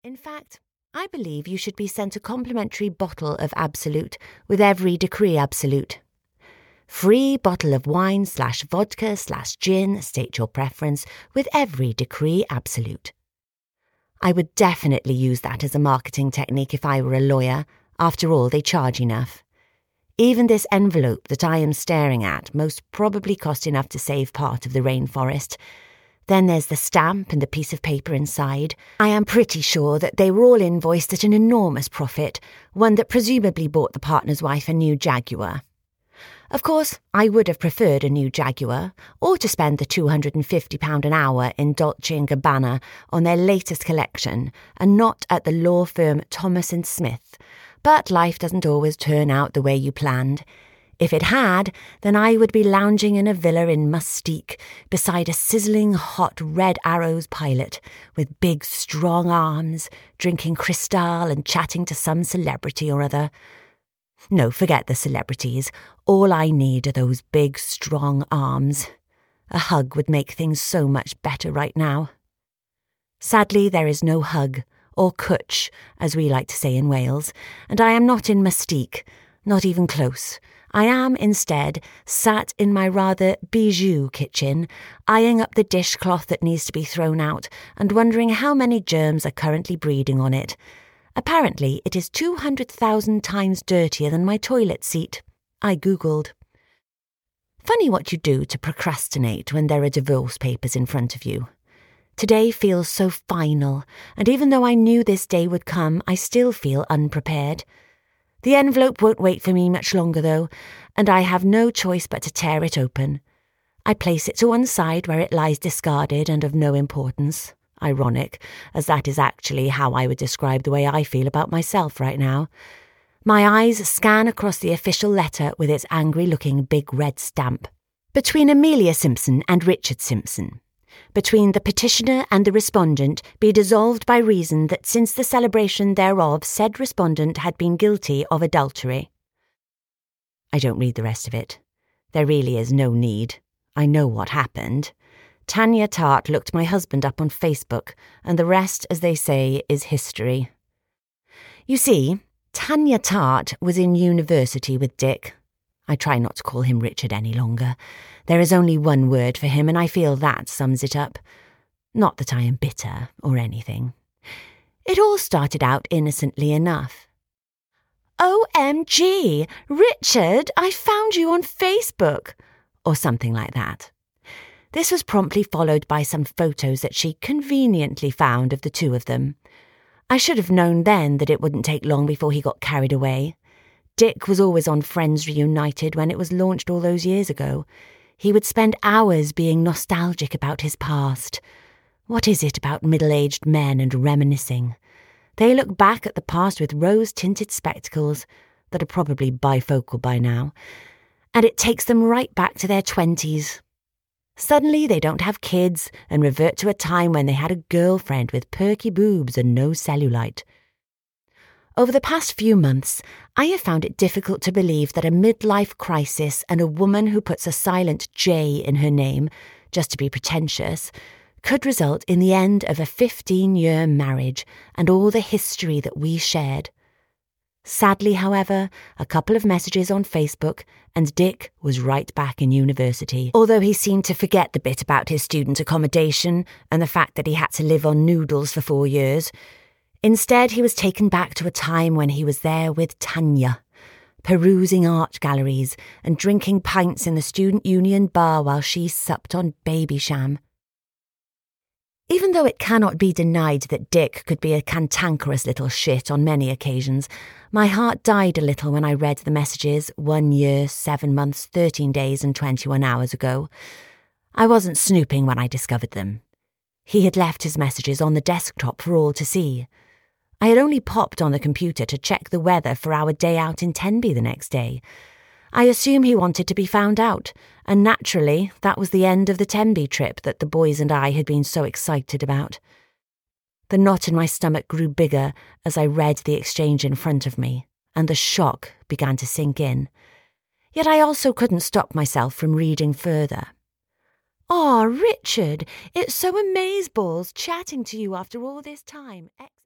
In fact, I believe you should be sent a complimentary bottle of Absolute with every Decree Absolute. Free bottle of wine/vodka/gin, state your preference, with every Decree Absolute. I would definitely use that as a marketing technique if I were a lawyer. After all, they charge enough. Even this envelope that I am staring at most probably cost enough to save part of the rainforest. Then there's the stamp and the piece of paper inside. I am pretty sure that they were all invoiced at an enormous profit, one that presumably bought the partner's wife a new Jaguar. Of course, I would have preferred a new Jaguar, or to spend the £250 an hour in Dolce & Gabbana on their latest collection, and not at the law firm Thomas & Smith. But life doesn't always turn out the way you planned. If it had, then I would be lounging in a villa in Mustique beside a sizzling hot Red Arrows pilot with big strong arms, drinking Cristal and chatting to some celebrity or other. No, forget the celebrities. All I need are those big strong arms. A hug would make things so much better right now. Sadly, there is no hug, or cwtch, as we like to say in Wales, and I am not in Mustique, not even close. I am, instead, sat in my rather bijou kitchen, eyeing up the dishcloth that needs to be thrown out and wondering how many germs are currently breeding on it. Apparently, it is 200,000 times dirtier than my toilet seat. I googled. Funny what you do to procrastinate when there are divorce papers in front of you. Today feels so final, and even though I knew this day would come, I still feel unprepared. The envelope won't wait for me much longer, though, and I have no choice but to tear it open. I place it to one side where it lies discarded and of no importance. Ironic, as that is actually how I would describe the way I feel about myself right now. My eyes scan across the official letter with its angry-looking big red stamp. Between Amelia Simpson and Richard Simpson. Between the petitioner and the respondent be dissolved by reason that since the celebration thereof said respondent had been guilty of adultery. I don't read the rest of it. There really is no need. I know what happened. Tanya Tart looked my husband up on Facebook, and the rest, as they say, is history. You see, Tanya Tart was in university with Dick. I try not to call him Richard any longer. There is only one word for him, and I feel that sums it up. Not that I am bitter or anything. It all started out innocently enough. OMG, Richard, I found you on Facebook, or something like that. This was promptly followed by some photos that she conveniently found of the two of them. I should have known then that it wouldn't take long before he got carried away. Dick was always on Friends Reunited when it was launched all those years ago. He would spend hours being nostalgic about his past. What is it about middle-aged men and reminiscing? They look back at the past with rose-tinted spectacles that are probably bifocal by now, and it takes them right back to their 20s. Suddenly they don't have kids and revert to a time when they had a girlfriend with perky boobs and no cellulite. Over the past few months, I have found it difficult to believe that a midlife crisis and a woman who puts a silent J in her name, just to be pretentious, could result in the end of a 15-year marriage and all the history that we shared. Sadly, however, a couple of messages on Facebook and Dick was right back in university, although he seemed to forget the bit about his student accommodation and the fact that he had to live on noodles for 4 years. Instead, he was taken back to a time when he was there with Tanya, perusing art galleries and drinking pints in the student union bar while she supped on Babycham. Even though it cannot be denied that Dick could be a cantankerous little shit on many occasions, my heart died a little when I read the messages 1 year, 7 months, 13 days and 21 hours ago. I wasn't snooping when I discovered them. He had left his messages on the desktop for all to see. I had only popped on the computer to check the weather for our day out in Tenby the next day. I assume he wanted to be found out, and naturally that was the end of the Tenby trip that the boys and I had been so excited about. The knot in my stomach grew bigger as I read the exchange in front of me, and the shock began to sink in. Yet I also couldn't stop myself from reading further. "Aw, Richard, it's so amazeballs chatting to you after all this time.